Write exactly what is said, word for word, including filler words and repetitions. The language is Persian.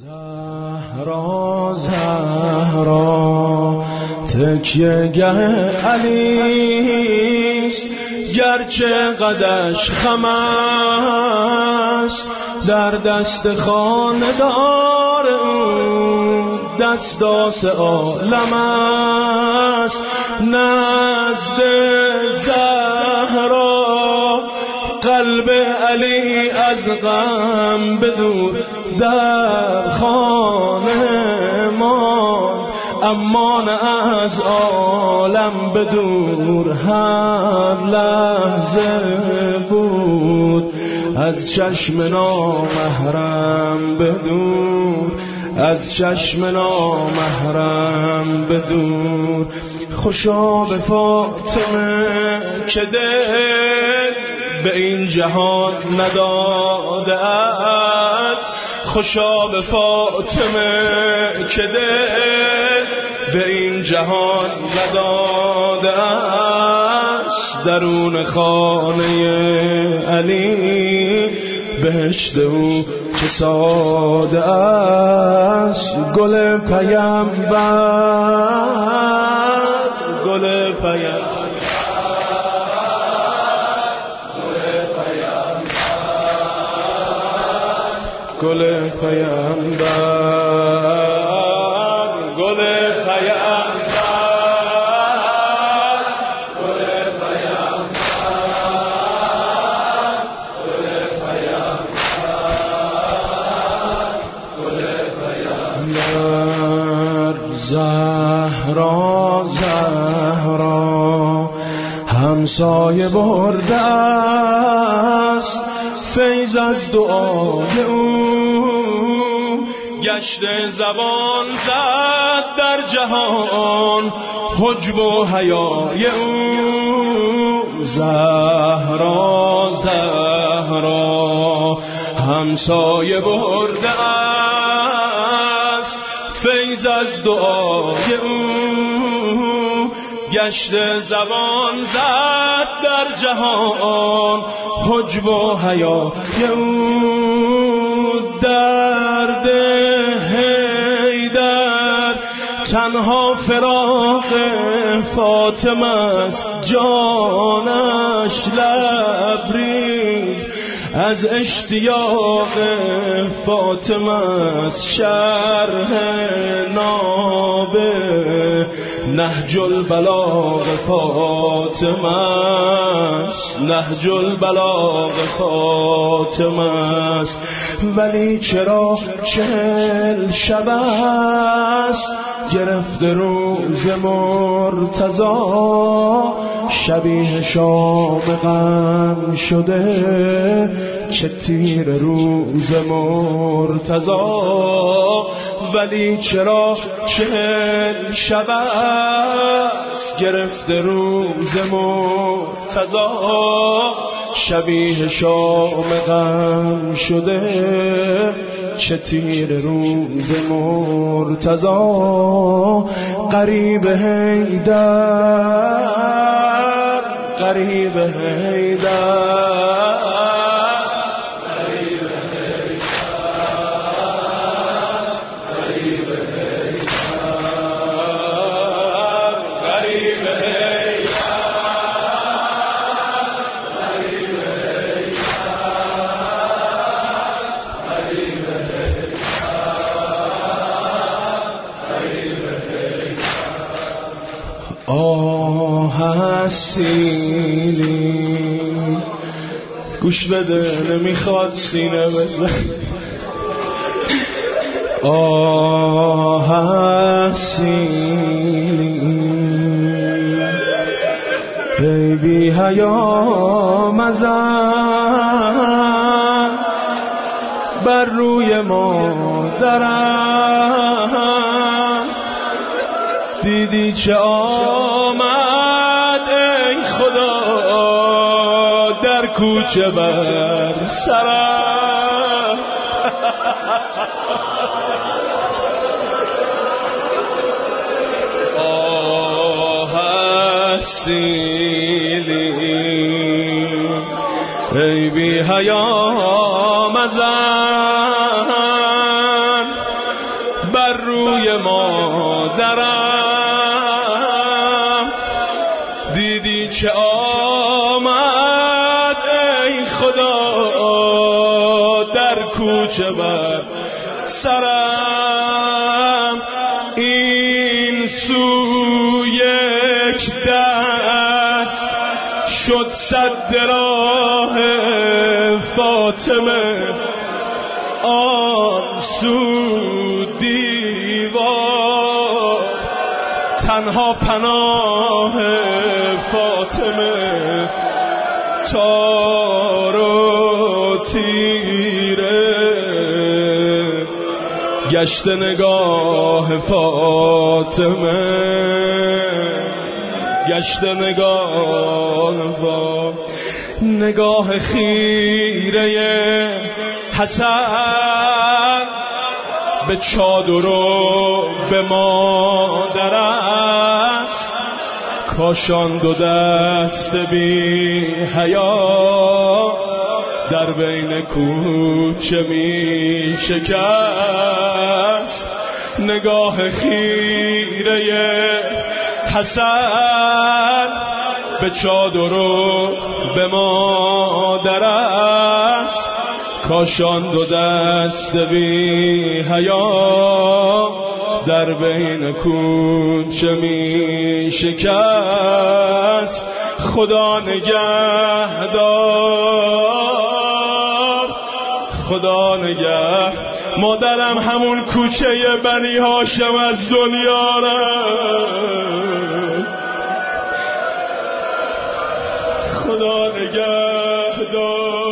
زهرا زهرا تکیه گه علیست، گرچه قدش خم است در دست خاندار او، دستاس عالم است نزد زهرا. قلب علی از غم بدور در خانه مان، اما نه از عالم بدور هر لحظه بود. از چشم نامحرم بدور، از چشم نامحرم بدور. خوشا به فاطمه که دل به این جهان نداده است، خوشا به فاطمه که دل به این جهان نداده است. درون خانه علی بهشت او چه ساده است. گل پیامبر، گل پیامبر، گل پیامبر، گل پیامبر، گل پیامبر، گل پیامبر، گل پیامبر. زهرا زهرا همسایه برده است فیض از دعای او، گشت زبان زد در جهان حجب و حیای او. زهرا زهرا همسایه برده است فیض از دعای او، گشت زبان زد در جهان حجب و حیای او. درد حیدر تنها فراق فاطمه است، جانش لبریز از اشتیاق فاطمه است. شرح نابه نهج البلاغ فاطمه است، نهج البلاغ فاطمه است. ولی چرا چهل شب است گرفته روز مرتضی، شبیه شام غم شده چه تیر روز مرتضی. ولی چرا چهل شب است گرفته روز مرتضی، شبیه شام غم شده چه تیر روز مرتضی. قریب حیدر، قریب حیدر، سینی گوش بده نمیخواد سینه بزن. آه سینی بیبی حیا مزن بر روی مادرم، دیدی چه آمد ای خدا در کوچه بر سرم. آه سیلی ای بی حیا مزن بر روی مادرم، دیدی چه آمد ای خدا در کوچه بر سرم. این سو یک دست شد سد راه فاطمه، آن سو دیوار تنها پناه فاطمه. تار و تیره گشت نگاه فاطمه، گشت نگاه فاطمه. نگاه خیره حسن به چادر و به مادر است، کاشان دو دست بی حیا در بین کوچه می شکست. نگاه خیره حسن به چادر و به مادر است، کاشان دو دست بی حیا در بین کوچه می شکست. خدا نگهدار، خدا نگه مادرم همون کوچه بنی هاشم از دنیا رفت. خدا نگهدار.